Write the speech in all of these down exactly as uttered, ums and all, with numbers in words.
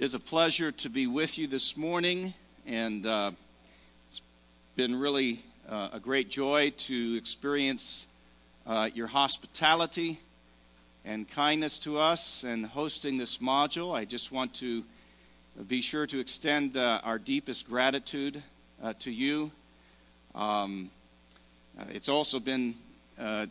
It is a pleasure to be with you this morning, and uh, it's been really uh, a great joy to experience uh, your hospitality and kindness to us and hosting this module. I just want to be sure to extend uh, our deepest gratitude uh, to you. Um, uh, it's also been uh,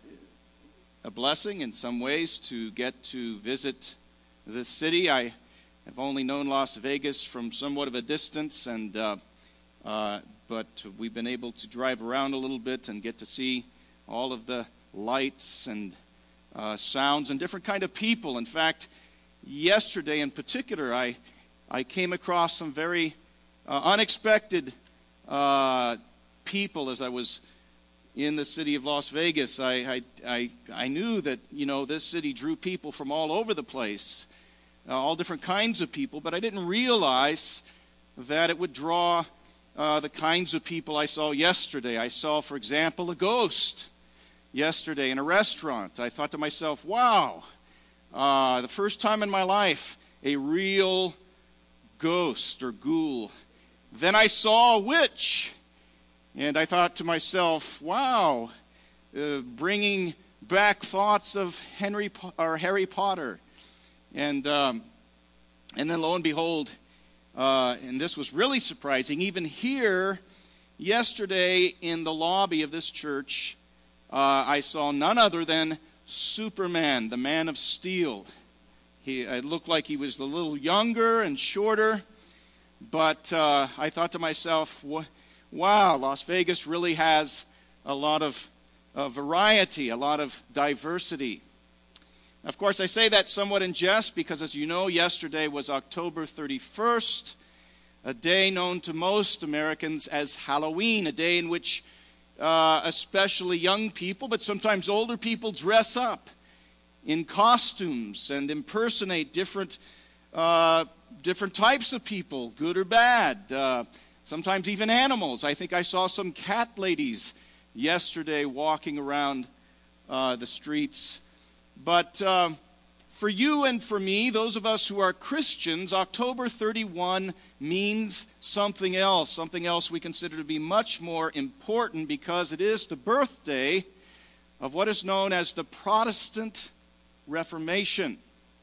a blessing in some ways to get to visit the city. I I've only known Las Vegas from somewhat of a distance, and uh, uh, but we've been able to drive around a little bit and get to see all of the lights and uh, sounds and different kind of people. In fact, yesterday in particular, I I came across some very uh, unexpected uh, people as I was in the city of Las Vegas. I, I I I knew that you know this city drew people from all over the place. Uh, all different kinds of people, but I didn't realize that it would draw uh, the kinds of people I saw yesterday. I saw, for example, a ghost yesterday in a restaurant. I thought to myself, wow, uh, the first time in my life, a real ghost or ghoul. Then I saw a witch, and I thought to myself, wow, uh, bringing back thoughts of Henry po- or Harry Potter. And um, and then lo and behold, uh, and this was really surprising, even here yesterday in the lobby of this church, uh, I saw none other than Superman, the Man of Steel. He it looked like he was a little younger and shorter, but uh, I thought to myself, wow, Las Vegas really has a lot of uh, variety, a lot of diversity. Of course, I say that somewhat in jest because, as you know, yesterday was October thirty-first, a day known to most Americans as Halloween, a day in which uh, especially young people, but sometimes older people, dress up in costumes and impersonate different uh, different types of people, good or bad, uh, sometimes even animals. I think I saw some cat ladies yesterday walking around uh, the streets. But uh, for you and for me, those of us who are Christians, October thirty-first means something else, something else we consider to be much more important because it is the birthday of what is known as the Protestant Reformation.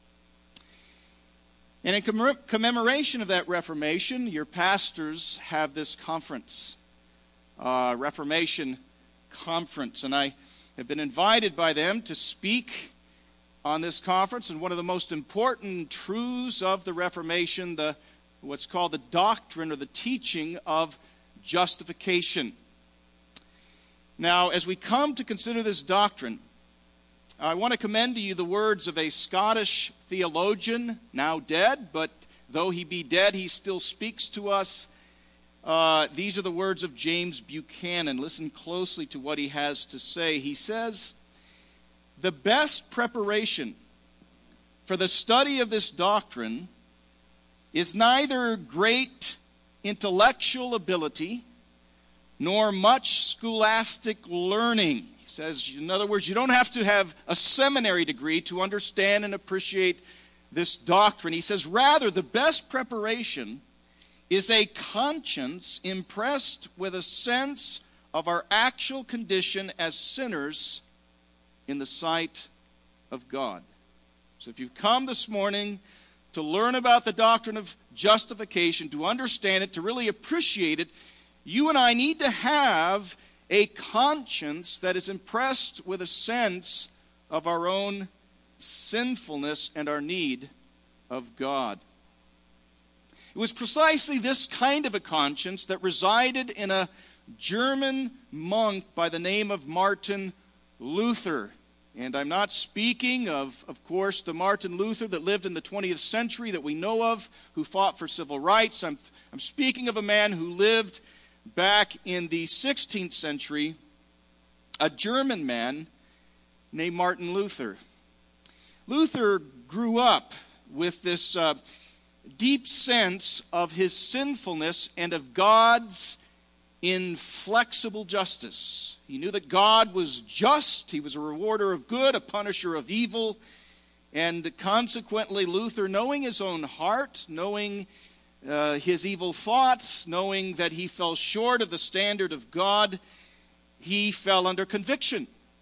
And in comm- commemoration of that Reformation, your pastors have this conference, uh, Reformation Conference, and I have been invited by them to speak on this conference, and one of the most important truths of the Reformation, the what's called the doctrine or the teaching of justification. Now, as we come to consider this doctrine, I want to commend to you the words of a Scottish theologian, now dead, but though he be dead, he still speaks to us. Uh, these are the words of James Buchanan. Listen closely to what he has to say. He says, "The best preparation for the study of this doctrine is neither great intellectual ability nor much scholastic learning." He says, in other words, you don't have to have a seminary degree to understand and appreciate this doctrine. He says, rather, the best preparation is a conscience impressed with a sense of our actual condition as sinners in the sight of God. So if you've come this morning to learn about the doctrine of justification, to understand it, to really appreciate it, you and I need to have a conscience that is impressed with a sense of our own sinfulness and our need of God. It was precisely this kind of a conscience that resided in a German monk by the name of Martin Luther. And I'm not speaking of, of course, the Martin Luther that lived in the twentieth century that we know of, who fought for civil rights. I'm, I'm speaking of a man who lived back in the sixteenth century, a German man named Martin Luther. Luther grew up with this uh, deep sense of his sinfulness and of God's inflexible justice. He knew that God was just. He was a rewarder of good, a punisher of evil. And consequently, Luther, knowing his own heart, knowing uh, his evil thoughts, knowing that he fell short of the standard of God, he fell under conviction.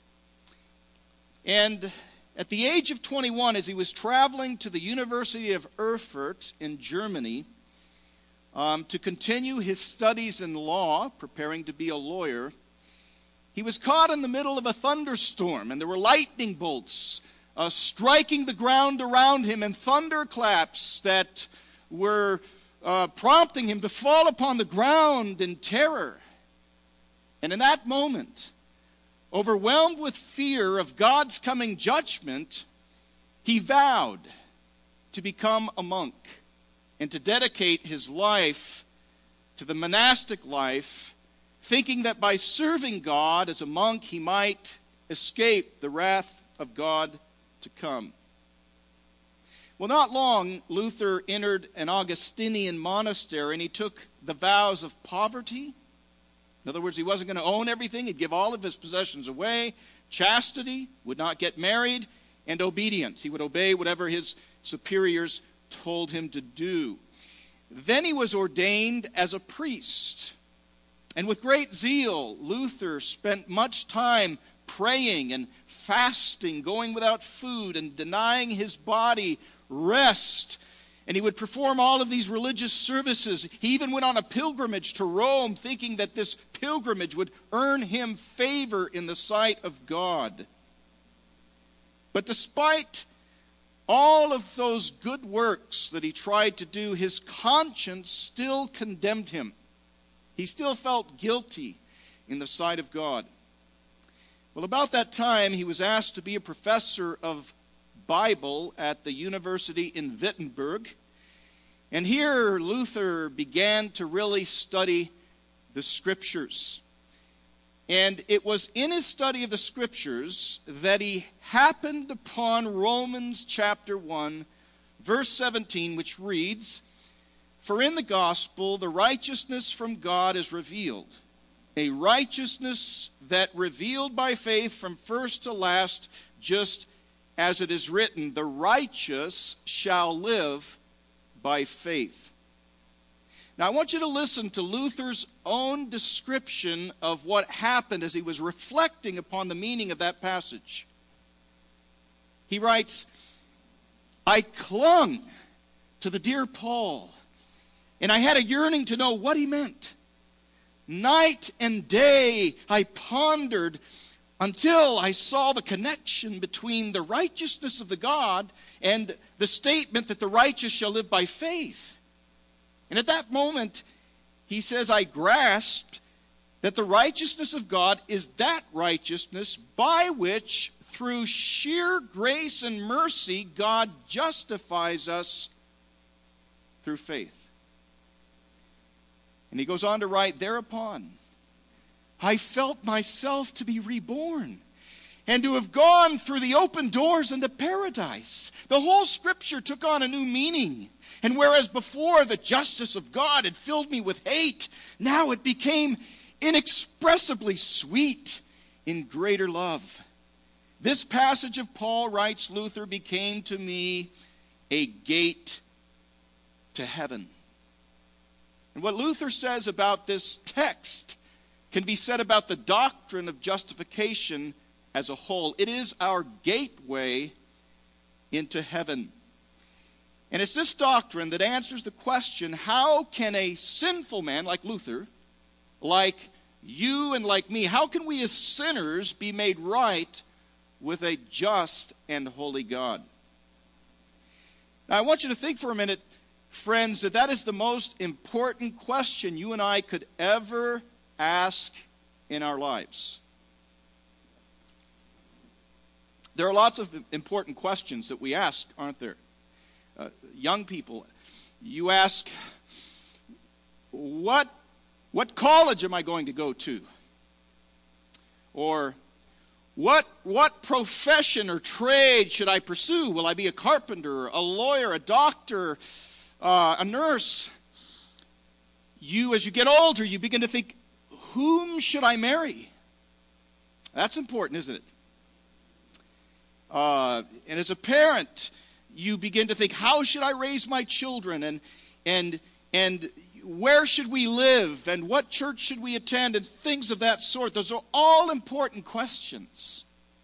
And at the age of twenty-one, as he was traveling to the University of Erfurt in Germany um, to continue his studies in law, preparing to be a lawyer, he was caught in the middle of a thunderstorm, and there were lightning bolts uh, striking the ground around him, and thunderclaps that were uh, prompting him to fall upon the ground in terror. And in that moment, overwhelmed with fear of God's coming judgment, he vowed to become a monk and to dedicate his life to the monastic life, thinking that by serving God as a monk, he might escape the wrath of God to come. Well, not long, Luther entered an Augustinian monastery, and he took the vows of poverty. In other words, he wasn't going to own everything. He'd give all of his possessions away. Chastity, would not get married, and obedience. He would obey whatever his superiors told him to do. Then he was ordained as a priest. And with great zeal, Luther spent much time praying and fasting, going without food, and denying his body rest. And he would perform all of these religious services. He even went on a pilgrimage to Rome, thinking that this pilgrimage would earn him favor in the sight of God. But despite all of those good works that he tried to do, his conscience still condemned him. He still felt guilty in the sight of God. Well, about that time, he was asked to be a professor of Bible at the university in Wittenberg. And here Luther began to really study the Scriptures. And it was in his study of the Scriptures that he happened upon Romans chapter one, verse seventeen, which reads, "For in the gospel the righteousness from God is revealed, a righteousness that revealed by faith from first to last, just as it is written, the righteous shall live by faith." Now I want you to listen to Luther's own description of what happened as he was reflecting upon the meaning of that passage. He writes, "I clung to the dear Paul, and I had a yearning to know what he meant. Night and day I pondered until I saw the connection between the righteousness of the God and the statement that the righteous shall live by faith. And at that moment, he says, I grasped that the righteousness of God is that righteousness by which, through sheer grace and mercy, God justifies us through faith." And he goes on to write, "Thereupon, I felt myself to be reborn and to have gone through the open doors into paradise." The whole Scripture took on a new meaning. And whereas before the justice of God had filled me with hate, now it became inexpressibly sweet in greater love. This passage of Paul, writes Luther, became to me a gate to heaven. And what Luther says about this text can be said about the doctrine of justification as a whole. It is our gateway into heaven. And it's this doctrine that answers the question, how can a sinful man like Luther, like you and like me, how can we as sinners be made right with a just and holy God? Now I want you to think for a minute, friends, that that is the most important question you and I could ever ask in our lives. There are lots of important questions that we ask, aren't there? Uh, young people, you ask, what, what college am I going to go to? Or what, what profession or trade should I pursue? Will I be a carpenter, a lawyer, a doctor, uh, a nurse? You, as you get older, you begin to think, whom should I marry? That's important, isn't it? Uh, and as a parent, you begin to think, how should I raise my children? And, and, and where should we live? And what church should we attend? And things of that sort. Those are all important questions.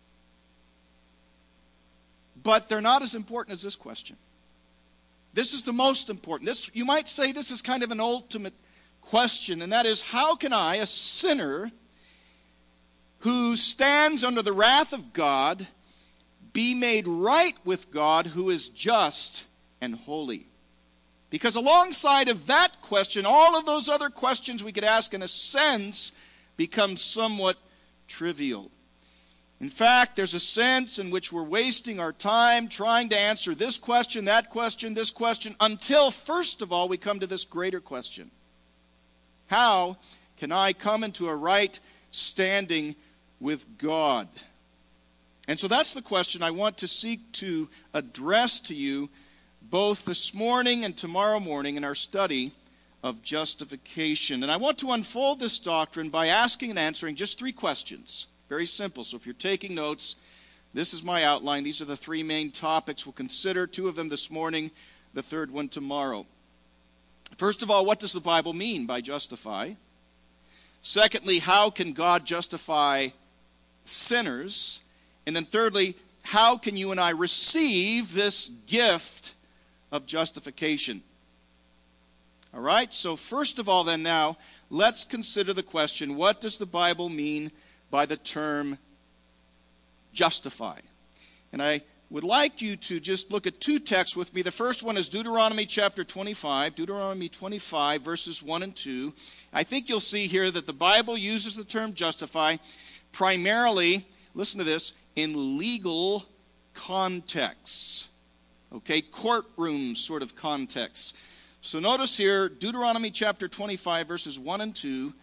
But they're not as important as this question. This is the most important. This, you might say this is kind of an ultimate question, and that is, how can I, a sinner who stands under the wrath of God, be made right with God who is just and holy? Because alongside of that question, all of those other questions we could ask in a sense become somewhat trivial. In fact, there's a sense in which we're wasting our time trying to answer this question, that question, this question, until first of all we come to this greater question. How can I come into a right standing with God? And so that's the question I want to seek to address to you both this morning and tomorrow morning in our study of justification. And I want to unfold this doctrine by asking and answering just three questions. Very simple. So if you're taking notes, this is my outline. These are the three main topics we'll consider. Two of them this morning, the third one tomorrow. First of all, what does the Bible mean by justify? Secondly, how can God justify sinners? And then thirdly, how can you and I receive this gift of justification? All right, so first of all then now, let's consider the question, what does the Bible mean by the term justify? And I would like you to just look at two texts with me. The first one is Deuteronomy chapter twenty-five, Deuteronomy twenty-five, verses one and two. I think you'll see here that the Bible uses the term justify primarily, listen to this, in legal contexts. Okay, courtroom sort of contexts. So notice here, Deuteronomy chapter twenty-five, verses one and two.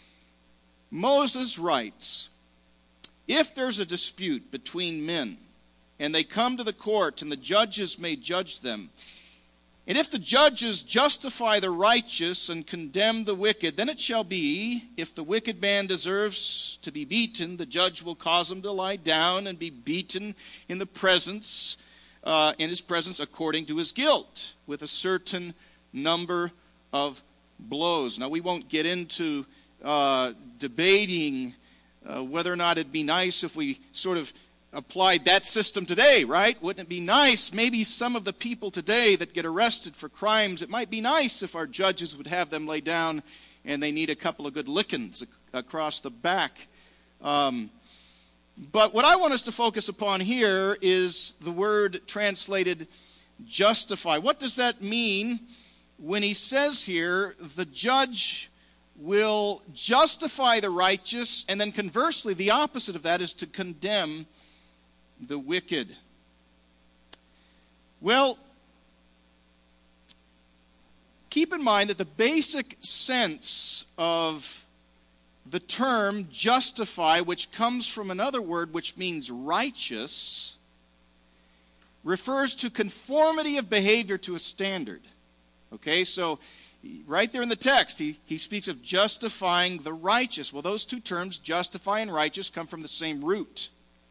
Moses writes, if there's a dispute between men, and they come to the court, and the judges may judge them, and if the judges justify the righteous and condemn the wicked, then it shall be, if the wicked man deserves to be beaten, the judge will cause him to lie down and be beaten in the presence, uh, in his presence according to his guilt, with a certain number of blows. Now we won't get into uh, debating uh, whether or not it'd be nice if we sort of applied that system today, right? Wouldn't it be nice, maybe some of the people today that get arrested for crimes, it might be nice if our judges would have them lay down and they need a couple of good lickings across the back. Um, but what I want us to focus upon here is the word translated justify. What does that mean when he says here, the judge will justify the righteous, and then conversely, the opposite of that is to condemn the wicked? Well, keep in mind that the basic sense of the term justify, which comes from another word which means righteous, refers to conformity of behavior to a standard. Okay, so right there in the text, he, he speaks of justifying the righteous. Well, those two terms, justify and righteous, come from the same root.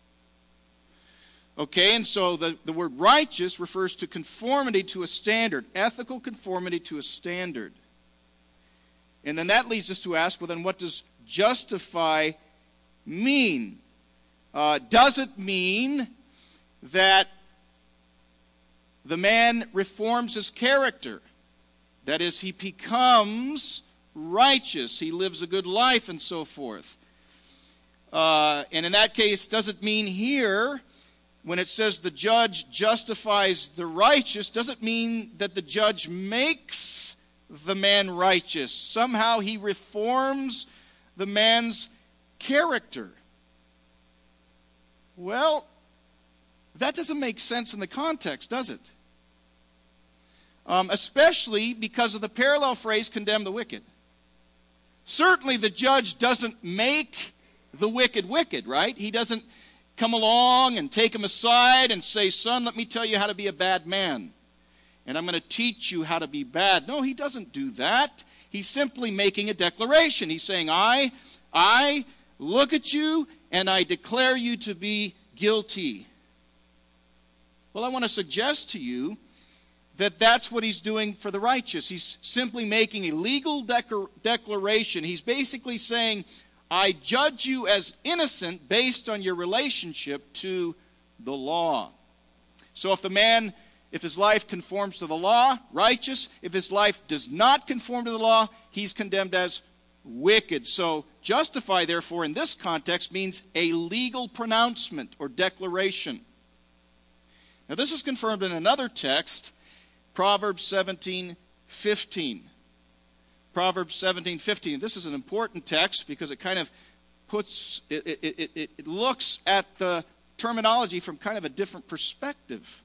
Okay, and so the, the word righteous refers to conformity to a standard, ethical conformity to a standard. And then that leads us to ask, well then what does justify mean? Uh, does it mean that the man reforms his character? That is, he becomes righteous, he lives a good life, and so forth. Uh, and in that case, does it mean here, when it says the judge justifies the righteous, does it mean that the judge makes the man righteous? Somehow he reforms the man's character. Well, that doesn't make sense in the context, does it? Um, especially because of the parallel phrase, condemn the wicked. Certainly the judge doesn't make the wicked wicked, right? He doesn't come along and take him aside and say, son, let me tell you how to be a bad man. And I'm going to teach you how to be bad. No, he doesn't do that. He's simply making a declaration. He's saying, I, I look at you and I declare you to be guilty. Well, I want to suggest to you that that's what he's doing for the righteous. He's simply making a legal decor- declaration. He's basically saying, I judge you as innocent based on your relationship to the law. So if the man, if his life conforms to the law, righteous. If his life does not conform to the law, he's condemned as wicked. So justify, therefore, in this context means a legal pronouncement or declaration. Now this is confirmed in another text, Proverbs seventeen fifteen. Proverbs seventeen fifteen. This is an important text because it kind of puts, it, it, it, it looks at the terminology from kind of a different perspective.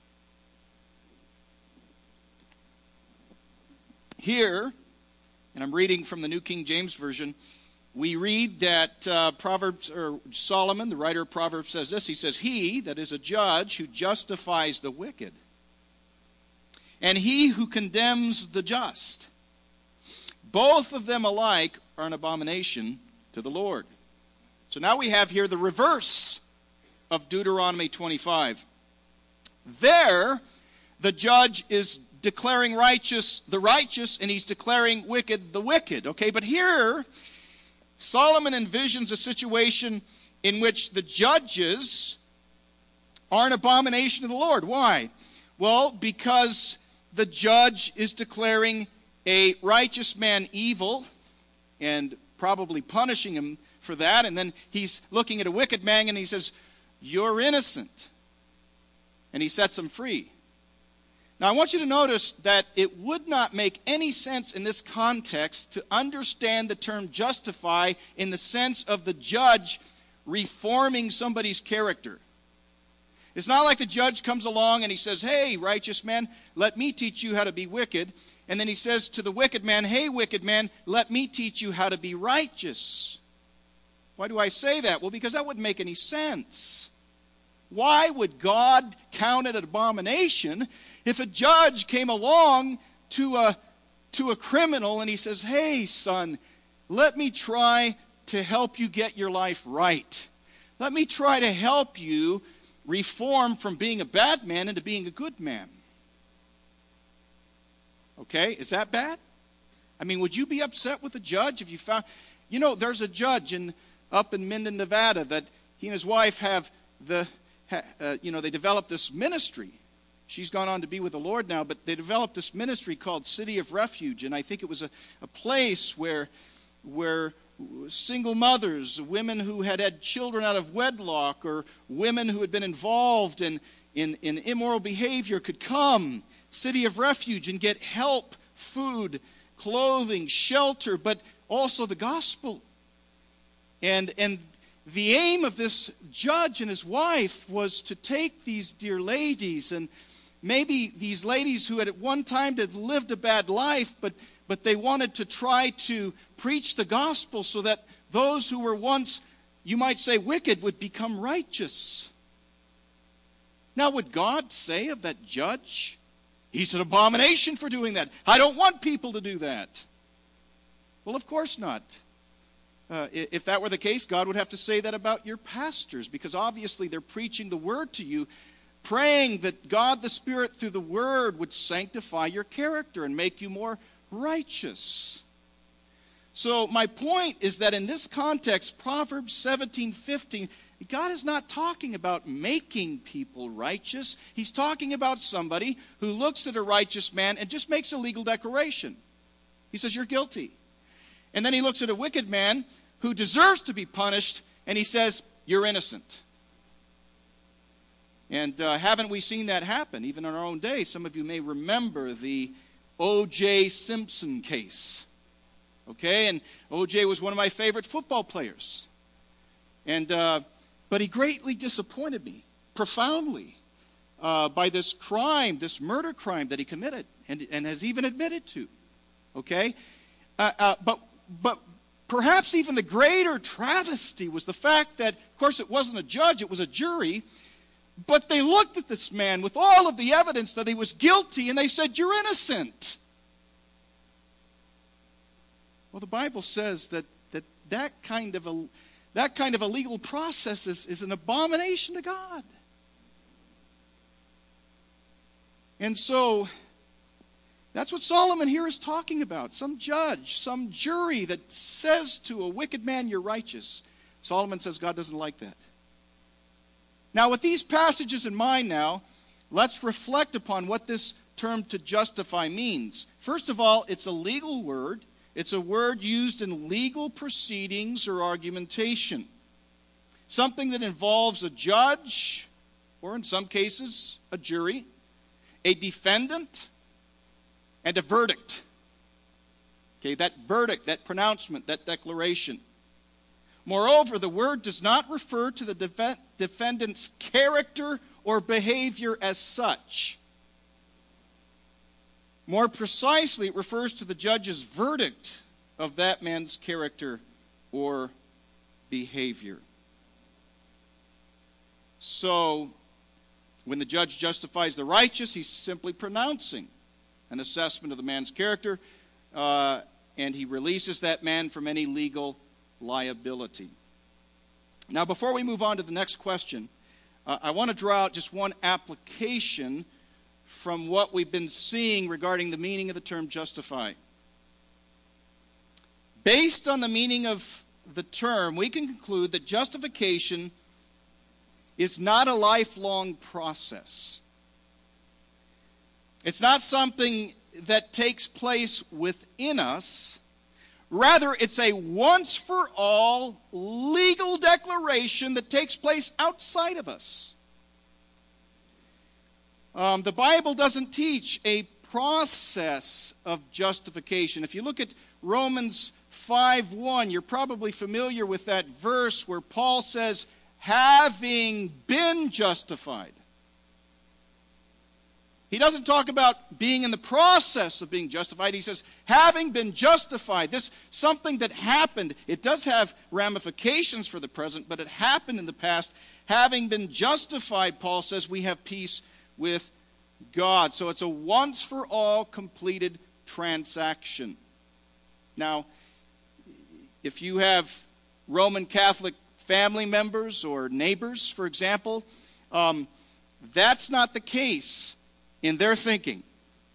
Here, and I'm reading from the New King James Version, we read that uh, Proverbs, or Solomon, the writer of Proverbs, says this. He says, he, that is a judge, who justifies the wicked, and he who condemns the just, both of them alike are an abomination to the Lord. So now we have here the reverse of Deuteronomy twenty-five. There, the judge is declaring righteous the righteous, and he's declaring wicked the wicked. Okay, but here, Solomon envisions a situation in which the judges are an abomination to the Lord. Why? Well, because the judge is declaring a righteous man evil and probably punishing him for that, and then he's looking at a wicked man and he says, you're innocent. And he sets him free. Now, I want you to notice that it would not make any sense in this context to understand the term justify in the sense of the judge reforming somebody's character. It's not like the judge comes along and he says, hey, righteous man, let me teach you how to be wicked. And then he says to the wicked man, hey, wicked man, let me teach you how to be righteous. Why do I say that? Well, because that wouldn't make any sense. Why would God count it an abomination if a judge came along to a, to a criminal and he says, hey, son, let me try to help you get your life right. Let me try to help you reform from being a bad man into being a good man. Okay, is that bad? I mean, would you be upset with a judge if you found... You know, there's a judge in up in Minden, Nevada, that he and his wife have the... Uh, you know, they developed this ministry. She's gone on to be with the Lord now, but they developed this ministry called City of Refuge, and I think it was a, a place where, where single mothers, women who had had children out of wedlock, or women who had been involved in, in, in immoral behavior could come, City of Refuge, and get help, food, clothing, shelter, but also the gospel. And and the aim of this judge and his wife was to take these dear ladies, and maybe these ladies who had at one time had lived a bad life, but, but they wanted to try to preach the gospel so that those who were once, you might say, wicked would become righteous. Now, would God say of that judge, he's an abomination for doing that? I don't want people to do that. Well, of course not. Uh, if that were the case, God would have to say that about your pastors, because obviously they're preaching the word to you, praying that God the Spirit through the word would sanctify your character and make you more righteous. So my point is that in this context, Proverbs seventeen fifteen, God is not talking about making people righteous. He's talking about somebody who looks at a righteous man and just makes a legal declaration. He says, you're guilty. And then he looks at a wicked man who deserves to be punished, and he says, you're innocent. And uh, haven't we seen that happen, even in our own day? Some of you may remember the O J Simpson case. Okay, and O J was one of my favorite football players. And uh, but he greatly disappointed me, profoundly, uh, by this crime, this murder crime that he committed, and, and has even admitted to. Okay? Uh, uh, but But perhaps even the greater travesty was the fact that, of course, it wasn't a judge, it was a jury, but they looked at this man with all of the evidence that he was guilty, and they said, you're innocent. Well, the Bible says that that, that kind of a that kind of a legal process is, is an abomination to God. And so, that's what Solomon here is talking about. Some judge, some jury that says to a wicked man, you're righteous. Solomon says God doesn't like that. Now, with these passages in mind now, let's reflect upon what this term to justify means. First of all, it's a legal word. It's a word used in legal proceedings or argumentation. Something that involves a judge, or in some cases, a jury, a defendant, and a verdict. Okay, that verdict, that pronouncement, that declaration. Moreover, the word does not refer to the def- defendant's character or behavior as such. More precisely, it refers to the judge's verdict of that man's character or behavior. So, when the judge justifies the righteous, he's simply pronouncing an assessment of the man's character, uh, and he releases that man from any legal liability. Now, before we move on to the next question, uh, I want to draw out just one application from what we've been seeing regarding the meaning of the term justify. Based on the meaning of the term, we can conclude that justification is not a lifelong process. It's not something that takes place within us. Rather, it's a once-for-all legal declaration that takes place outside of us. Um, the Bible doesn't teach a process of justification. If you look at Romans five one, you're probably familiar with that verse where Paul says, having been justified. He doesn't talk about being in the process of being justified. He says, having been justified. This something that happened. It does have ramifications for the present, but it happened in the past. Having been justified, Paul says, we have peace with God. So it's a once-for-all completed transaction. Now, if you have Roman Catholic family members or neighbors, for example, um, that's not the case in their thinking.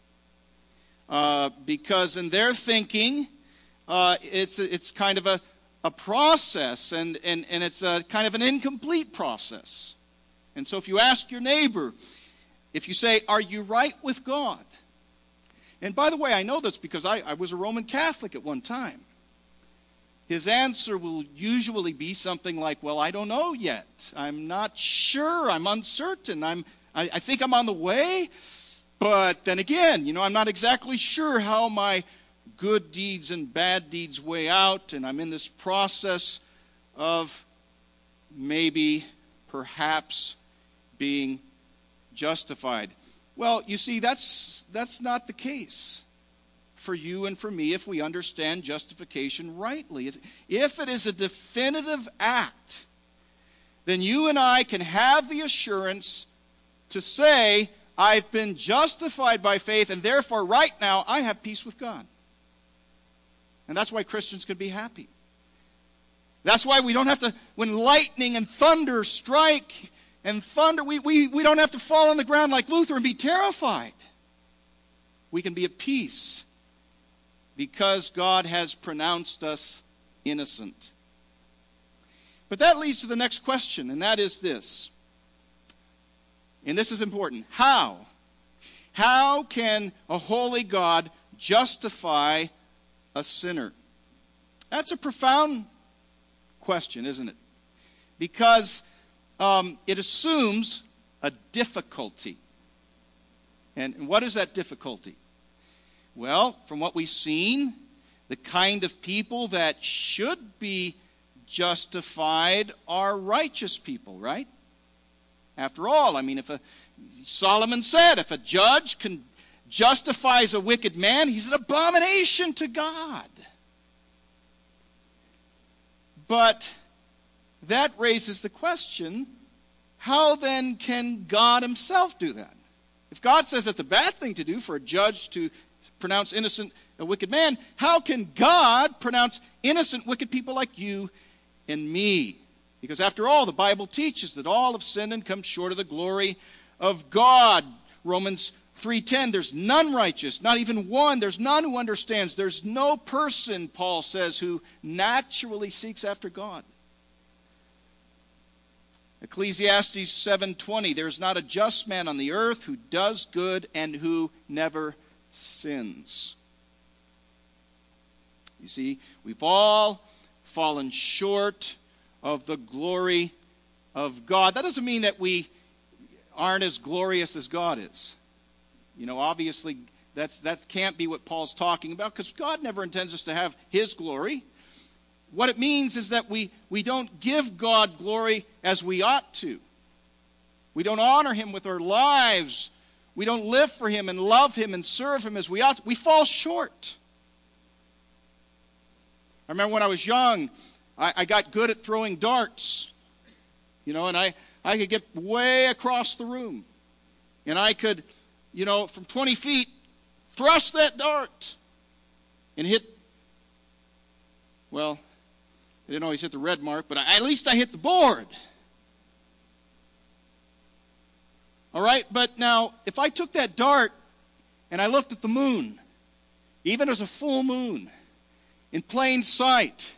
Uh, because in their thinking, uh, it's it's kind of a, a process, and, and, and it's a kind of an incomplete process. And so if you ask your neighbor, if you say, are you right with God? And by the way, I know this because I, I was a Roman Catholic at one time. His answer will usually be something like, well, I don't know yet. I'm not sure. I'm uncertain. I'm, I, I think I'm on the way. But then again, you know, I'm not exactly sure how my good deeds and bad deeds weigh out. And I'm in this process of maybe, perhaps, being justified. Well, you see, that's that's not the case for you and for me if we understand justification rightly. If it is a definitive act, then you and I can have the assurance to say, I've been justified by faith, and therefore right now I have peace with God. And that's why Christians can be happy. That's why we don't have to, when lightning and thunder strike and thunder, we, we, we don't have to fall on the ground like Luther and be terrified. We can be at peace because God has pronounced us innocent. But that leads to the next question, and that is this. And this is important. How? How can a holy God justify a sinner? That's a profound question, isn't it? Because um, it assumes a difficulty. And what is that difficulty? Well, from what we've seen, the kind of people that should be justified are righteous people, right? After all, I mean, if a Solomon said, if a judge can justifies a wicked man, he's an abomination to God. But that raises the question, how then can God himself do that? If God says it's a bad thing to do for a judge to pronounce innocent a wicked man, how can God pronounce innocent wicked people like you and me? Because after all, the Bible teaches that all have sinned and come short of the glory of God. Romans three ten, there's none righteous, not even one. There's none who understands. There's no person, Paul says, who naturally seeks after God. Ecclesiastes seven twenty, there's not a just man on the earth who does good and who never sins. You see, we've all fallen short of the glory of God. That doesn't mean that we aren't as glorious as God is. You know, obviously, that's, that can't be what Paul's talking about, because God never intends us to have his glory. What it means is that we, we don't give God glory as we ought to. We don't honor him with our lives. We don't live for him and love him and serve him as we ought to. We fall short. I remember when I was young, I, I got good at throwing darts. You know, and I, I could get way across the room. And I could, you know, from twenty feet, thrust that dart and hit, well, I didn't always hit the red mark, but I, at least I hit the board. All right, but now, if I took that dart and I looked at the moon, even as a full moon, in plain sight,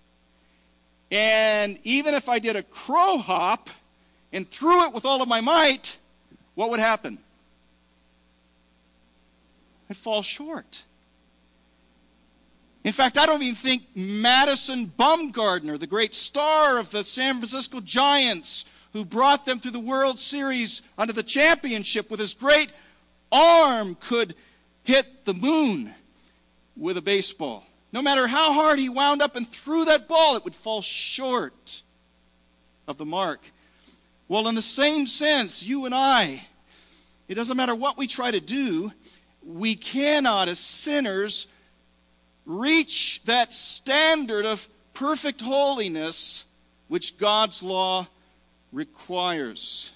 and even if I did a crow hop and threw it with all of my might, what would happen? I'd fall short. In fact, I don't even think Madison Bumgarner, the great star of the San Francisco Giants, who brought them to the World Series under the championship with his great arm, could hit the moon with a baseball. No matter how hard he wound up and threw that ball, it would fall short of the mark. Well, in the same sense, you and I, it doesn't matter what we try to do, we cannot, as sinners, reach that standard of perfect holiness which God's law requires.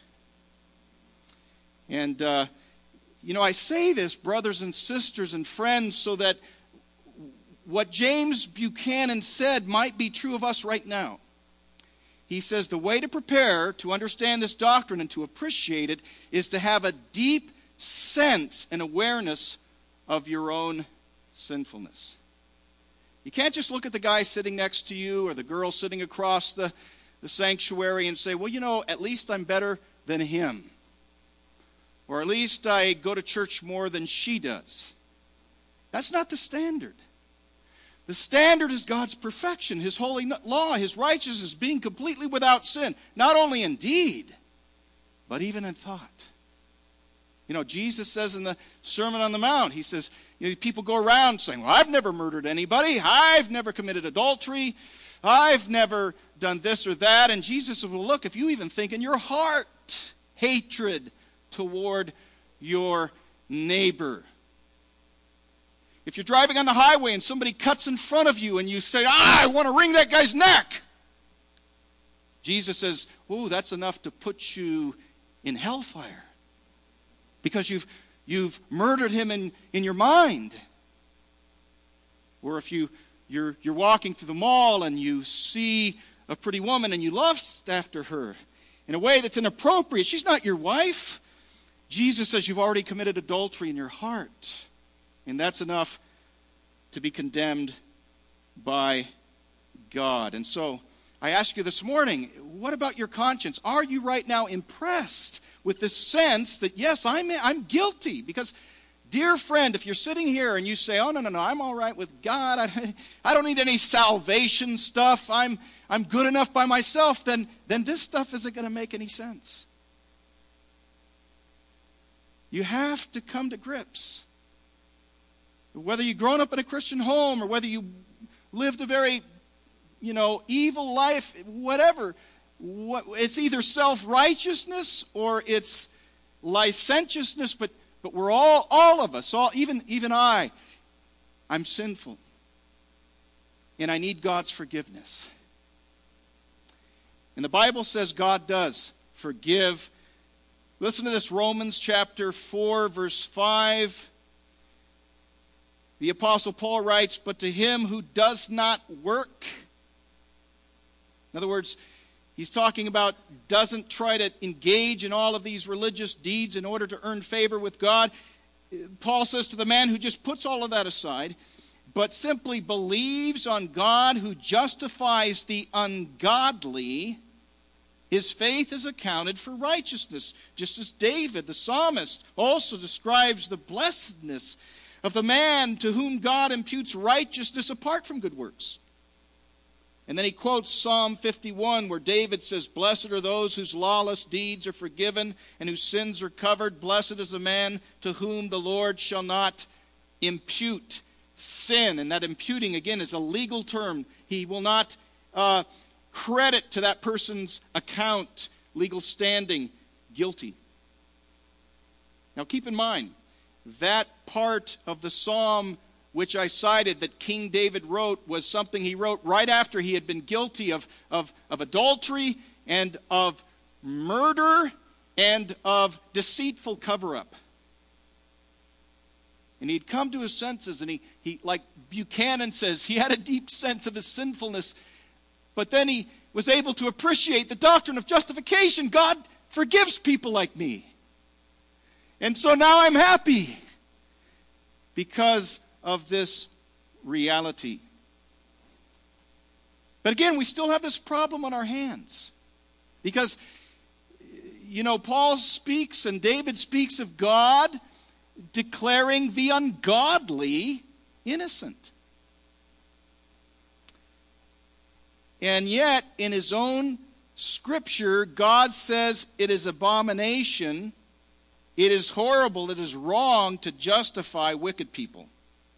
And, uh, you know, I say this, brothers and sisters and friends, so that what James Buchanan said might be true of us right now. He says the way to prepare to understand this doctrine and to appreciate it is to have a deep sense and awareness of your own sinfulness. You can't just look at the guy sitting next to you or the girl sitting across the, the sanctuary and say, well, you know, at least I'm better than him. Or at least I go to church more than she does. That's not the standard. The standard is God's perfection, his holy law, his righteousness, being completely without sin. Not only in deed, but even in thought. You know, Jesus says in the Sermon on the Mount, he says, you know, people go around saying, well, I've never murdered anybody. I've never committed adultery. I've never done this or that. And Jesus says, well, look, if you even think in your heart hatred toward your neighbor. If you're driving on the highway and somebody cuts in front of you and you say, ah, I want to wring that guy's neck. Jesus says, oh, that's enough to put you in hellfire. Because you've you've murdered him in, in your mind. Or if you, you're, you're walking through the mall and you see a pretty woman and you lust after her in a way that's inappropriate. She's not your wife. Jesus says you've already committed adultery in your heart. And that's enough to be condemned by God. And so I ask you this morning, what about your conscience? Are you right now impressed with this sense that, yes, I'm, I'm guilty? Because, dear friend, if you're sitting here and you say, oh, no, no, no, I'm all right with God. I, I don't need any salvation stuff. I'm, I'm good enough by myself. Then, then this stuff isn't going to make any sense. You have to come to grips. Whether you've grown up in a Christian home or whether you lived a very, you know, evil life, whatever, what, it's either self-righteousness or it's licentiousness, but, but we're all, all of us, all, even, even I, I'm sinful. And I need God's forgiveness. And the Bible says God does forgive. Listen to this, Romans chapter four, verse five. The Apostle Paul writes, but to him who does not work. In other words, he's talking about doesn't try to engage in all of these religious deeds in order to earn favor with God. Paul says to the man who just puts all of that aside, but simply believes on God who justifies the ungodly, his faith is accounted for righteousness. Just as David, the psalmist, also describes the blessedness of the man to whom God imputes righteousness apart from good works. And then he quotes Psalm fifty-one, where David says, "Blessed are those whose lawless deeds are forgiven and whose sins are covered. Blessed is the man to whom the Lord shall not impute sin." And that imputing, again, is a legal term. He will not uh, credit to that person's account, legal standing, guilty. Now keep in mind, that part of the psalm which I cited that King David wrote was something he wrote right after he had been guilty of, of, of adultery and of murder and of deceitful cover-up. And he'd come to his senses, and he, he, like Buchanan says, he had a deep sense of his sinfulness, but then he was able to appreciate the doctrine of justification. God forgives people like me. And so now I'm happy because of this reality. But again, we still have this problem on our hands. Because, you know, Paul speaks and David speaks of God declaring the ungodly innocent. And yet, in his own scripture, God says it is abomination, it is horrible, it is wrong to justify wicked people.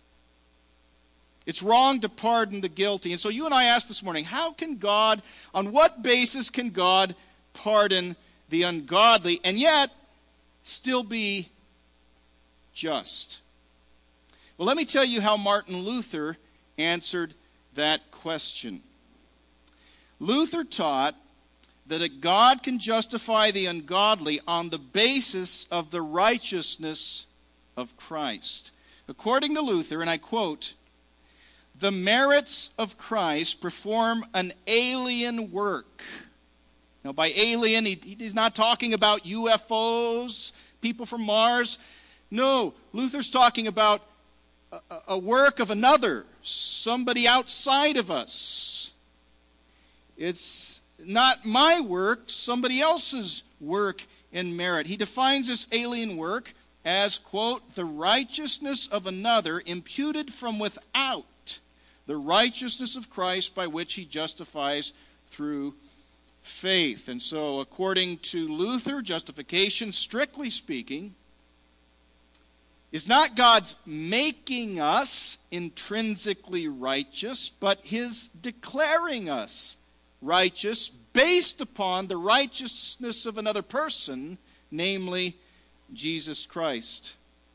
It's wrong to pardon the guilty. And so you and I asked this morning, how can God, on what basis can God pardon the ungodly and yet still be just? Well, let me tell you how Martin Luther answered that question. Luther taught that a God can justify the ungodly on the basis of the righteousness of Christ. According to Luther, and I quote, "The merits of Christ perform an alien work." Now, by alien, he, he's not talking about U F Os, people from Mars. No, Luther's talking about a, a work of another, somebody outside of us. It's not my work, somebody else's work and merit. He defines this alien work as, quote, "the righteousness of another imputed from without the righteousness of Christ by which he justifies through faith." And so, according to Luther, justification, strictly speaking, is not God's making us intrinsically righteous, but his declaring us righteous based upon the righteousness of another person, namely Jesus Christ.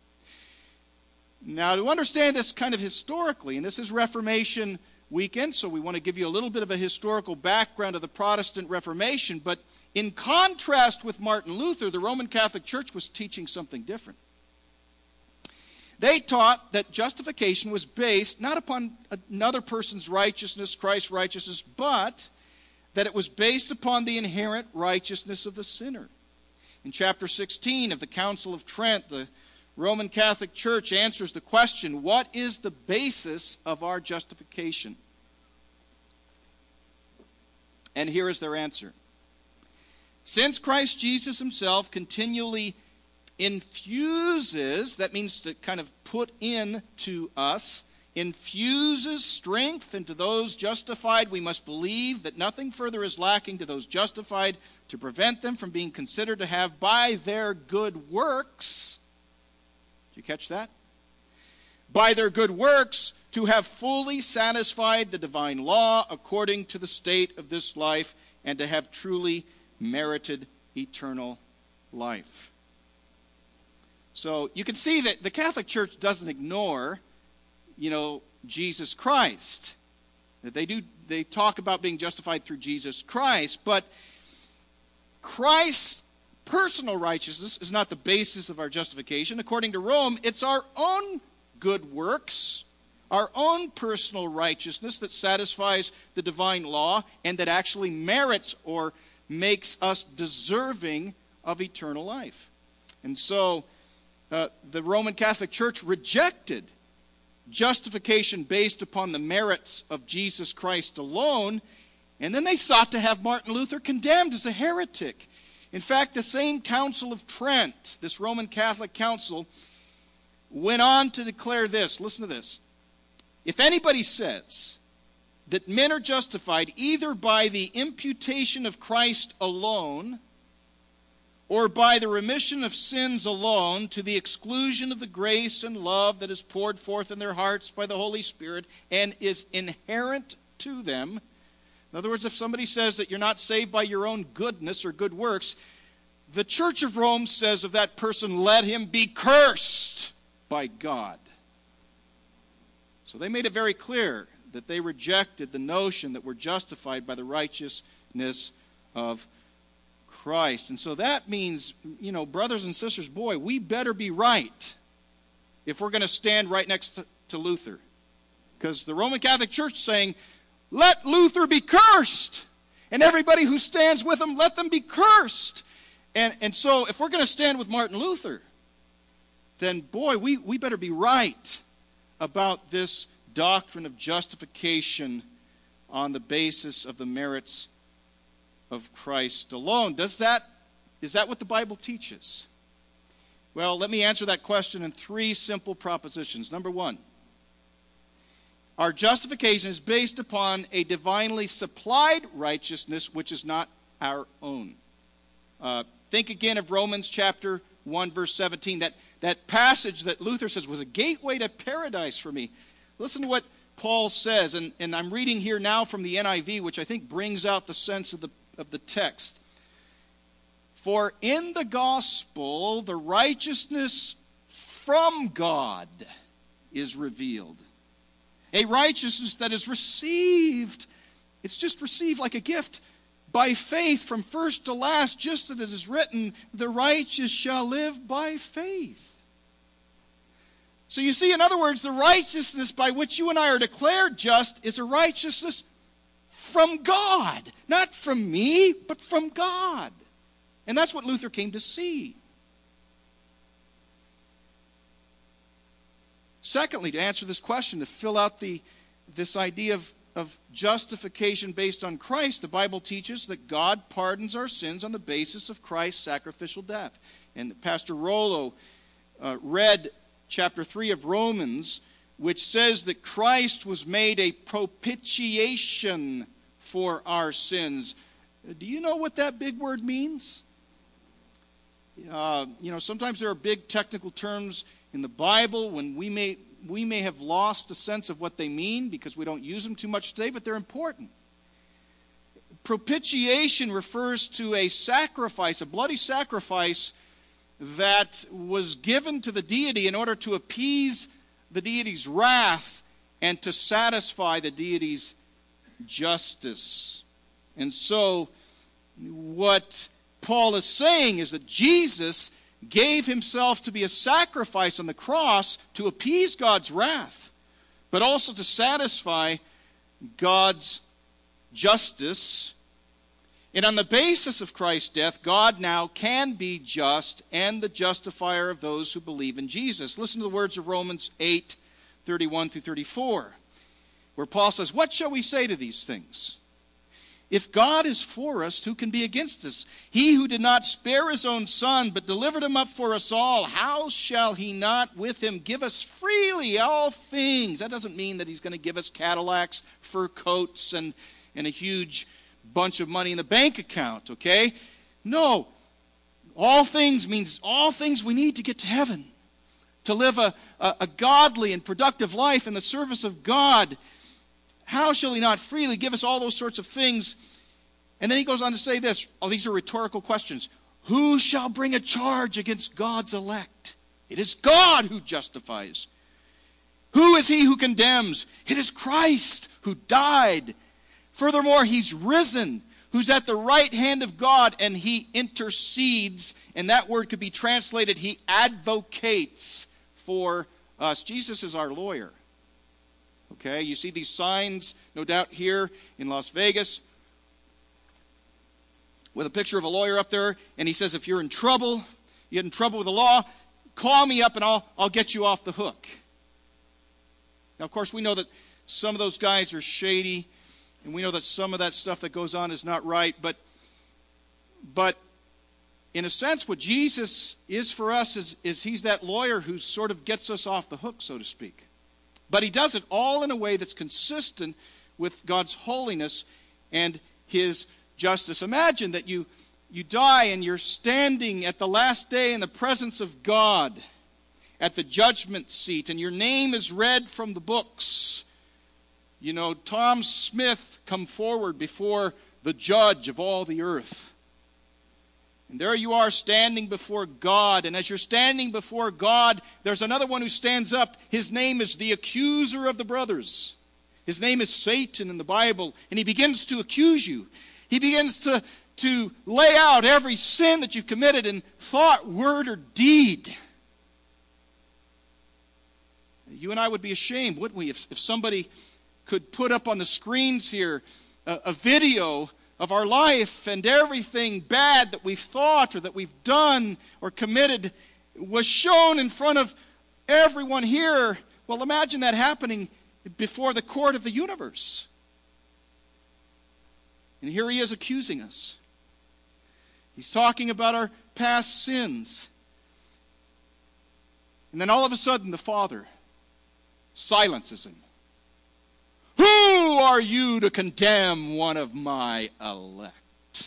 Now, to understand this kind of historically, and this is Reformation weekend, so we want to give you a little bit of a historical background of the Protestant Reformation, but in contrast with Martin Luther, the Roman Catholic Church was teaching something different. They taught that justification was based not upon another person's righteousness, Christ's righteousness, but that it was based upon the inherent righteousness of the sinner. In chapter sixteen of the Council of Trent, the Roman Catholic Church answers the question, what is the basis of our justification? And here is their answer. Since Christ Jesus himself continually infuses, that means to kind of put in to us, infuses strength into those justified, we must believe that nothing further is lacking to those justified to prevent them from being considered to have by their good works. Did you catch that? By their good works to have fully satisfied the divine law according to the state of this life and to have truly merited eternal life. So you can see that the Catholic Church doesn't ignore, you know, Jesus Christ. They do, they talk about being justified through Jesus Christ, but Christ's personal righteousness is not the basis of our justification. According to Rome, it's our own good works, our own personal righteousness that satisfies the divine law and that actually merits or makes us deserving of eternal life. And so, uh, the Roman Catholic Church rejected justification based upon the merits of Jesus Christ alone, and then they sought to have Martin Luther condemned as a heretic. In fact, the same Council of Trent, this Roman Catholic council, went on to declare this. Listen to this. If anybody says that men are justified either by the imputation of Christ alone or by the remission of sins alone to the exclusion of the grace and love that is poured forth in their hearts by the Holy Spirit and is inherent to them. In other words, if somebody says that you're not saved by your own goodness or good works, the Church of Rome says of that person, let him be cursed by God. So they made it very clear that they rejected the notion that we're justified by the righteousness of Christ. And so that means, you know, brothers and sisters, boy, we better be right if we're going to stand right next to, to Luther. Because the Roman Catholic Church is saying, let Luther be cursed. And everybody who stands with him, let them be cursed. And, and so if we're going to stand with Martin Luther, then boy, we, we better be right about this doctrine of justification on the basis of the merits of Christ alone. Does that, is that what the Bible teaches? Well, let me answer that question in three simple propositions. Number one, our justification is based upon a divinely supplied righteousness which is not our own. Uh, think again of Romans chapter one, verse seventeen. That, that passage that Luther says was a gateway to paradise for me. Listen to what Paul says, and, and I'm reading here now from the N I V, which I think brings out the sense of the, of the text. For in the gospel, the righteousness from God is revealed. A righteousness that is received. It's just received like a gift by faith from first to last, just as it is written, the righteous shall live by faith. So you see, in other words, the righteousness by which you and I are declared just is a righteousness from God. Not from me, but from God. And that's what Luther came to see. Secondly, to answer this question, to fill out the this idea of, of justification based on Christ, the Bible teaches that God pardons our sins on the basis of Christ's sacrificial death. And Pastor Rollo uh, read chapter three of Romans, which says that Christ was made a propitiation for our sins. Do you know what that big word means? Uh, you know, sometimes there are big technical terms in the Bible when we may we may have lost a sense of what they mean because we don't use them too much today, but they're important. Propitiation refers to a sacrifice, a bloody sacrifice that was given to the deity in order to appease the deity's wrath and to satisfy the deity's justice. And so what Paul is saying is that Jesus gave himself to be a sacrifice on the cross to appease God's wrath, but also to satisfy God's justice. And on the basis of Christ's death, God now can be just and the justifier of those who believe in Jesus. Listen to the words of Romans eight, thirty-one through thirty-four, where Paul says, what shall we say to these things? If God is for us, who can be against us? He who did not spare his own son, but delivered him up for us all, how shall he not with him give us freely all things? That doesn't mean that he's going to give us Cadillacs, fur coats, and, and a huge bunch of money in the bank account, okay? No. All things means all things we need to get to heaven, to live a, a, a godly and productive life in the service of God. How shall he not freely give us all those sorts of things? And then he goes on to say this. Oh, these are rhetorical questions. Who shall bring a charge against God's elect? It is God who justifies. Who is he who condemns? It is Christ who died. Furthermore, he's risen, who's at the right hand of God, and he intercedes. And that word could be translated, he advocates for us. Jesus is our lawyer. Okay, you see these signs, no doubt, here in Las Vegas with a picture of a lawyer up there, and he says if you're in trouble, you get in trouble with the law, call me up and I'll, I'll get you off the hook. Now, of course, we know that some of those guys are shady, and we know that some of that stuff that goes on is not right, but, but in a sense, what Jesus is for us is, is he's that lawyer who sort of gets us off the hook, so to speak. But he does it all in a way that's consistent with God's holiness and his justice. Imagine that you, you die and you're standing at the last day in the presence of God at the judgment seat, and your name is read from the books. You know, Tom Smith come forward before the judge of all the earth. And there you are standing before God. And as you're standing before God, there's another one who stands up. His name is the accuser of the brothers. His name is Satan in the Bible. And he begins to accuse you. He begins to, to lay out every sin that you've committed in thought, word, or deed. You and I would be ashamed, wouldn't we, if, if somebody could put up on the screens here a, a video of our life, and everything bad that we've thought or that we've done or committed was shown in front of everyone here. Well, imagine that happening before the court of the universe. And here he is accusing us. He's talking about our past sins. And then all of a sudden the Father silences him. Who are you to condemn one of my elect?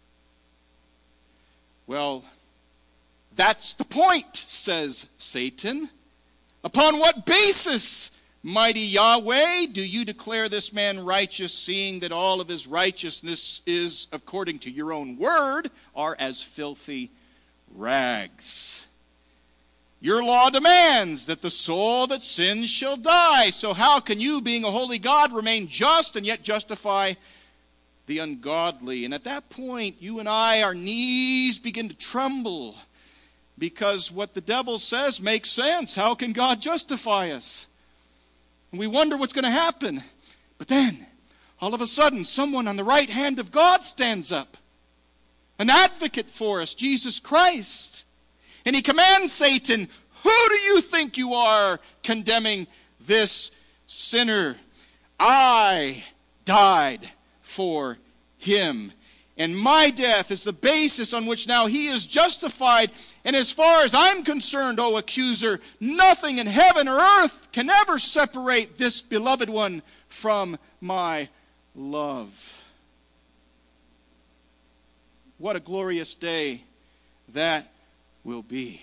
Well, that's the point, says Satan. Upon what basis, mighty Yahweh, do you declare this man righteous, seeing that all of his righteousness is, according to your own word, are as filthy rags? Your law demands that the soul that sins shall die. So how can you, being a holy God, remain just and yet justify the ungodly? And at that point, you and I, our knees begin to tremble, because what the devil says makes sense. How can God justify us? And we wonder what's going to happen. But then, all of a sudden, someone on the right hand of God stands up. An advocate for us, Jesus Christ. And he commands Satan, who do you think you are, condemning this sinner? I died for him. And my death is the basis on which now he is justified. And as far as I'm concerned, O accuser, nothing in heaven or earth can ever separate this beloved one from my love. What a glorious day that will be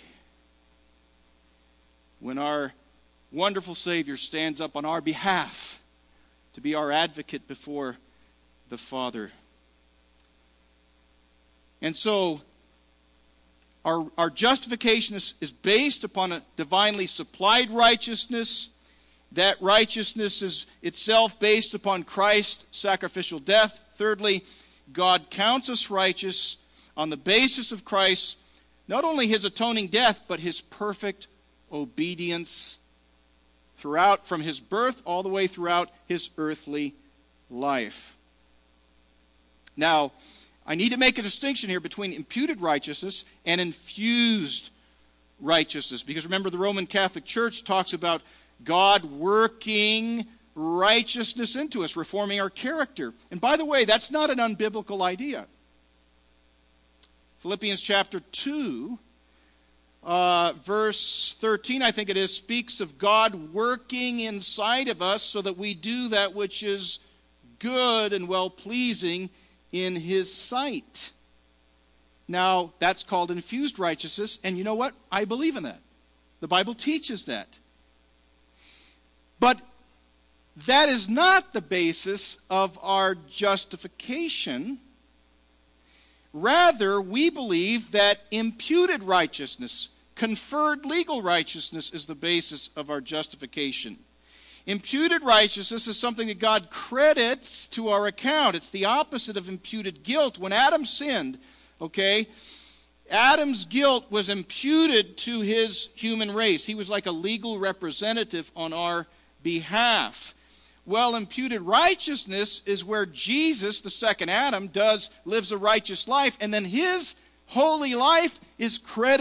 when our wonderful Savior stands up on our behalf to be our advocate before the Father. And so our, our justification is, is based upon a divinely supplied righteousness. That righteousness is itself based upon Christ's sacrificial death. Thirdly, God counts us righteous on the basis of Christ's not only his atoning death, but his perfect obedience throughout, from his birth all the way throughout his earthly life. Now, I need to make a distinction here between imputed righteousness and infused righteousness, because remember, the Roman Catholic Church talks about God working righteousness into us, reforming our character. And by the way, that's not an unbiblical idea. Philippians chapter two, uh, verse thirteen, I think it is, speaks of God working inside of us so that we do that which is good and well-pleasing in his sight. Now, that's called infused righteousness, and you know what? I believe in that. The Bible teaches that. But that is not the basis of our justification. Rather, we believe that imputed righteousness, conferred legal righteousness, is the basis of our justification. Imputed righteousness is something that God credits to our account. It's the opposite of imputed guilt. When Adam sinned, okay, Adam's guilt was imputed to his human race. He was like a legal representative on our behalf. Well, imputed righteousness is where Jesus, the second Adam, does lives a righteous life, and then his holy life is credited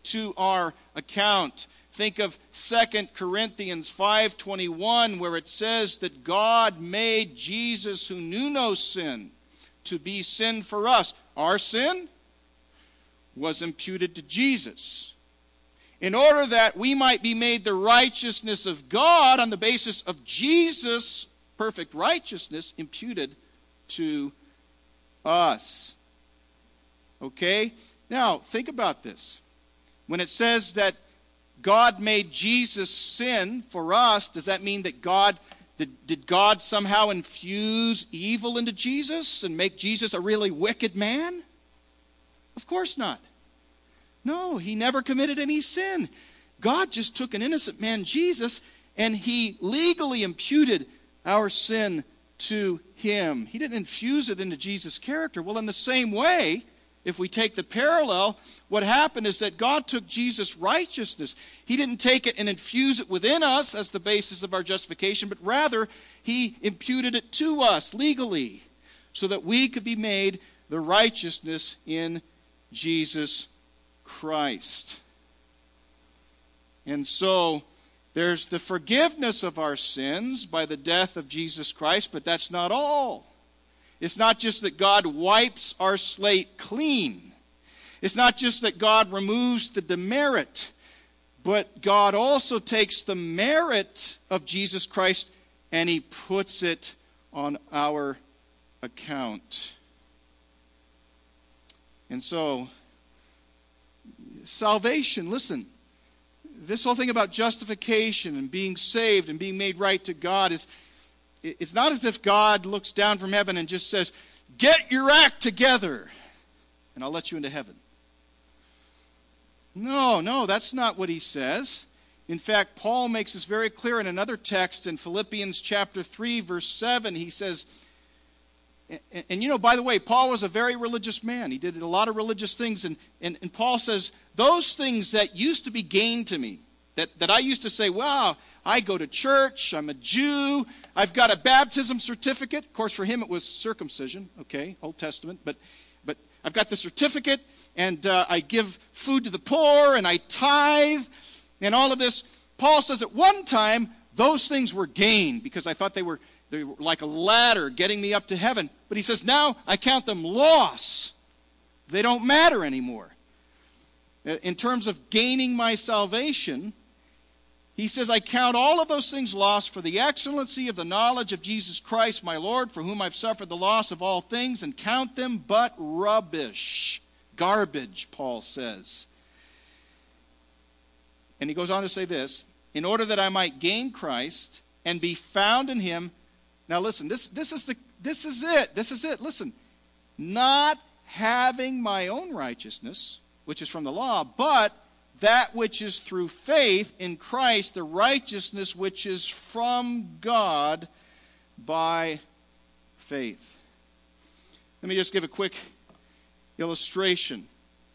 to our account. Think of Second Corinthians five twenty-one, where it says that God made Jesus, who knew no sin, to be sin for us. Our sin was imputed to Jesus, in order that we might be made the righteousness of God on the basis of Jesus' perfect righteousness imputed to us. Okay? Now, think about this. When it says that God made Jesus sin for us, does that mean that God, did, did God somehow infuse evil into Jesus and make Jesus a really wicked man? Of course not. No, he never committed any sin. God just took an innocent man, Jesus, and he legally imputed our sin to him. He didn't infuse it into Jesus' character. Well, in the same way, if we take the parallel, what happened is that God took Jesus' righteousness. He didn't take it and infuse it within us as the basis of our justification, but rather he imputed it to us legally so that we could be made the righteousness in Jesus Christ. And so there's the forgiveness of our sins by the death of Jesus Christ, but that's not all. It's not just that God wipes our slate clean. It's not just that God removes the demerit, but God also takes the merit of Jesus Christ and he puts it on our account. And so, salvation, listen, this whole thing about justification and being saved and being made right to God is, it's not as if God looks down from heaven and just says, get your act together and I'll let you into heaven. No, no, that's not what he says. In fact, Paul makes this very clear in another text in Philippians chapter three, verse seven. He says, and, and you know, by the way, Paul was a very religious man. He did a lot of religious things. And, and, and Paul says, those things that used to be gain to me, that, that I used to say, wow, I go to church, I'm a Jew, I've got a baptism certificate. Of course, for him it was circumcision, okay, Old Testament. But, but I've got the certificate, and uh, I give food to the poor, and I tithe, and all of this. Paul says at one time, those things were gain, because I thought they were, they were like a ladder getting me up to heaven. But he says, now I count them loss. They don't matter anymore. In terms of gaining my salvation, he says, I count all of those things lost for the excellency of the knowledge of Jesus Christ, my Lord, for whom I've suffered the loss of all things, and count them but rubbish. Garbage, Paul says. And he goes on to say this, in order that I might gain Christ and be found in him. Now listen, this, this is the this is it. This is it. Listen. Not having my own righteousness, which is from the law, but that which is through faith in Christ, the righteousness which is from God by faith. Let me just give a quick illustration.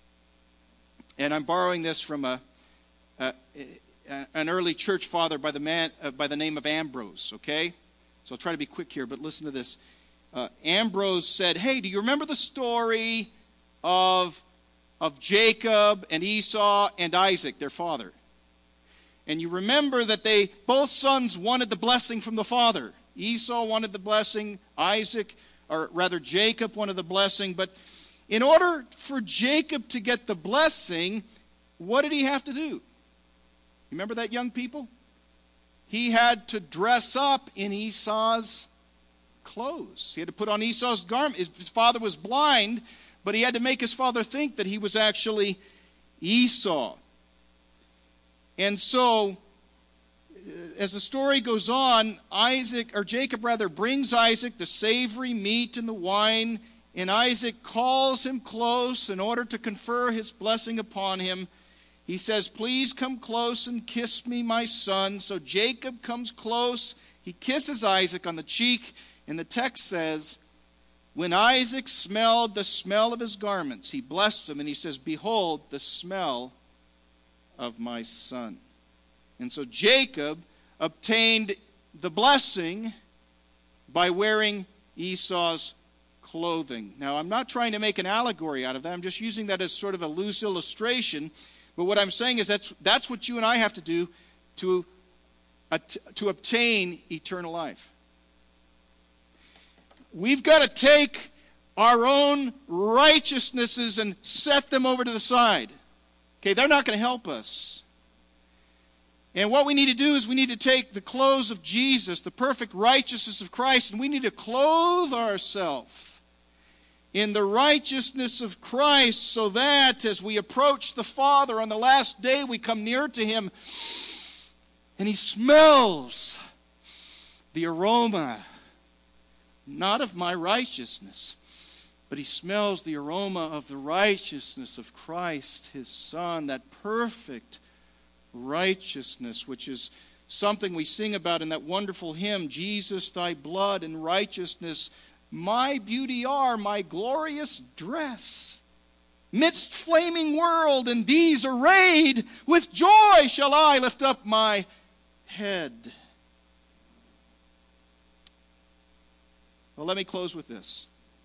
And I'm borrowing this from a, a, a an early church father by the man uh, by the name of Ambrose, okay? So I'll try to be quick here, but listen to this. Uh, Ambrose said, hey, do you remember the story of of Jacob and Esau and Isaac, their father? And you remember that they, both sons wanted the blessing from the father. Esau wanted the blessing, Isaac, or rather Jacob wanted the blessing. But in order for Jacob to get the blessing, what did he have to do? You remember that, young people? He had to dress up in Esau's clothes. He had to put on Esau's garment. His father was blind, but he had to make his father think that he was actually Esau. And so, as the story goes on, Isaac, or Jacob rather, brings Isaac the savory meat and the wine, and Isaac calls him close in order to confer his blessing upon him. He says, please come close and kiss me, my son. So Jacob comes close. He kisses Isaac on the cheek, and the text says, when Isaac smelled the smell of his garments, he blessed him, and he says, behold, the smell of my son. And so Jacob obtained the blessing by wearing Esau's clothing. Now, I'm not trying to make an allegory out of that. I'm just using that as sort of a loose illustration. But what I'm saying is that's, that's what you and I have to do to, uh, to obtain eternal life. We've got to take our own righteousnesses and set them over to the side. Okay, they're not going to help us. And what we need to do is we need to take the clothes of Jesus, the perfect righteousness of Christ, and we need to clothe ourselves in the righteousness of Christ, so that as we approach the Father on the last day, we come near to Him and He smells the aroma, not of my righteousness, but He smells the aroma of the righteousness of Christ, His Son, that perfect righteousness, which is something we sing about in that wonderful hymn, Jesus, thy blood and righteousness, my beauty are, my glorious dress. Midst flaming world and these arrayed, with joy shall I lift up my head. Well, let me close with this.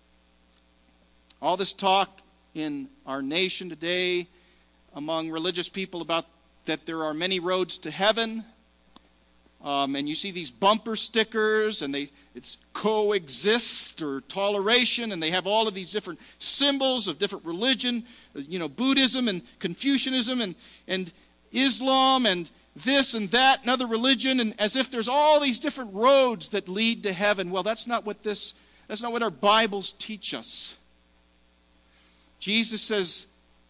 All this talk in our nation today among religious people about that there are many roads to heaven, um, and you see these bumper stickers, and they it's coexist or toleration, and they have all of these different symbols of different religion, you know, Buddhism and Confucianism and, and Islam and this and that and other religion, and as if there's all these different roads that lead to heaven. Well, that's not what this, that's not what our Bibles teach us. Jesus says,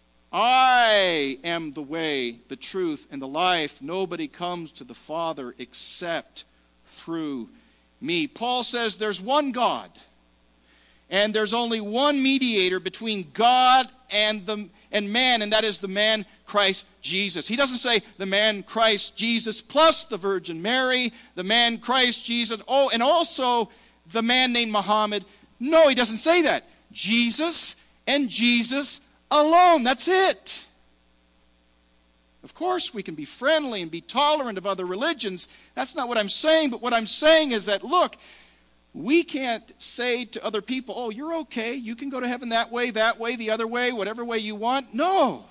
I am the way, the truth, and the life. Nobody comes to the Father except through me. Paul says there's one God, and there's only one mediator between God and the and man, and that is the man Christ Jesus. He doesn't say the man Christ Jesus plus the Virgin Mary, the man Christ Jesus, oh, and also the man named Muhammad. No, he doesn't say that. Jesus and Jesus alone. That's it. Of course, we can be friendly and be tolerant of other religions. That's not what I'm saying. But what I'm saying is that, look, we can't say to other people, oh, you're okay. You can go to heaven that way, that way, the other way, whatever way you want. No.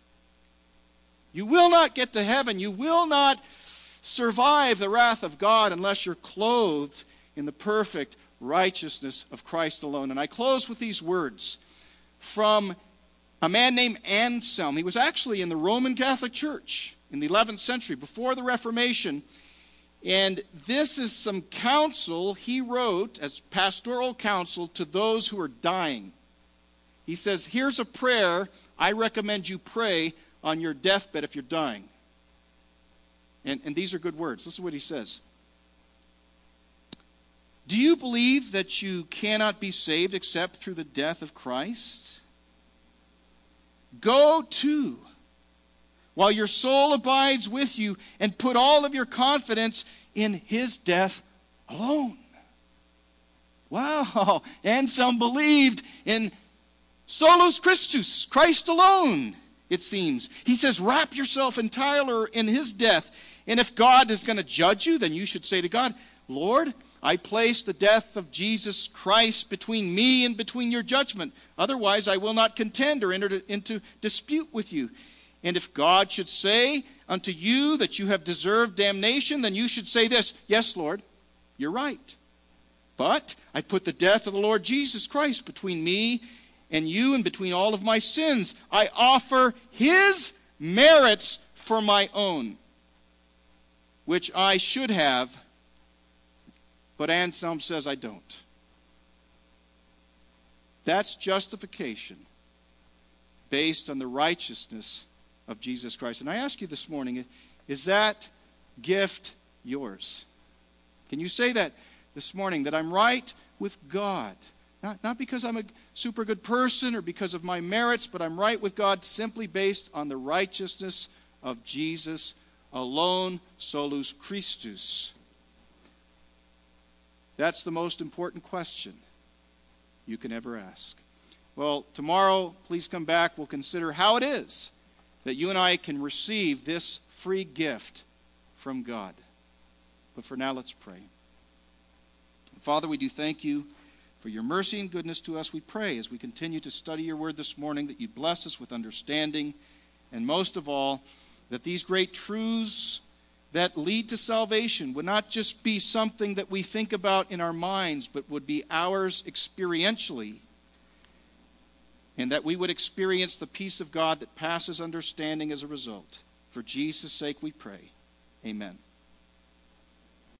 You will not get to heaven. You will not survive the wrath of God unless you're clothed in the perfect righteousness of Christ alone. And I close with these words from a man named Anselm. He was actually in the Roman Catholic Church in the eleventh century, before the Reformation. And this is some counsel he wrote as pastoral counsel to those who are dying. He says, here's a prayer I recommend you pray on your deathbed if you're dying. And, and these are good words. Listen to what he says. Do you believe that you cannot be saved except through the death of Christ? Go to, while your soul abides with you, and put all of your confidence in His death alone. Wow, Anselm believed in solus Christus, Christ alone, it seems. He says, wrap yourself entirely in His death. And if God is going to judge you, then you should say to God, Lord, I place the death of Jesus Christ between me and between your judgment. Otherwise, I will not contend or enter into dispute with you. And if God should say unto you that you have deserved damnation, then you should say this, yes, Lord, you're right. But I put the death of the Lord Jesus Christ between me and you and between all of my sins. I offer His merits for my own, which I should have. But Anselm says I don't. That's justification based on the righteousness of Jesus Christ. And I ask you this morning, is that gift yours? Can you say that this morning, that I'm right with God? Not, not because I'm a super good person or because of my merits, but I'm right with God simply based on the righteousness of Jesus alone, solus Christus. That's the most important question you can ever ask. Well, tomorrow, please come back. We'll consider how it is that you and I can receive this free gift from God. But for now, let's pray. Father, we do thank you for your mercy and goodness to us. We pray as we continue to study your word this morning that you bless us with understanding And most of all, that these great truths that lead to salvation would not just be something that we think about in our minds, but would be ours experientially. And that we would experience the peace of God that passes understanding as a result. For Jesus' sake we pray. Amen.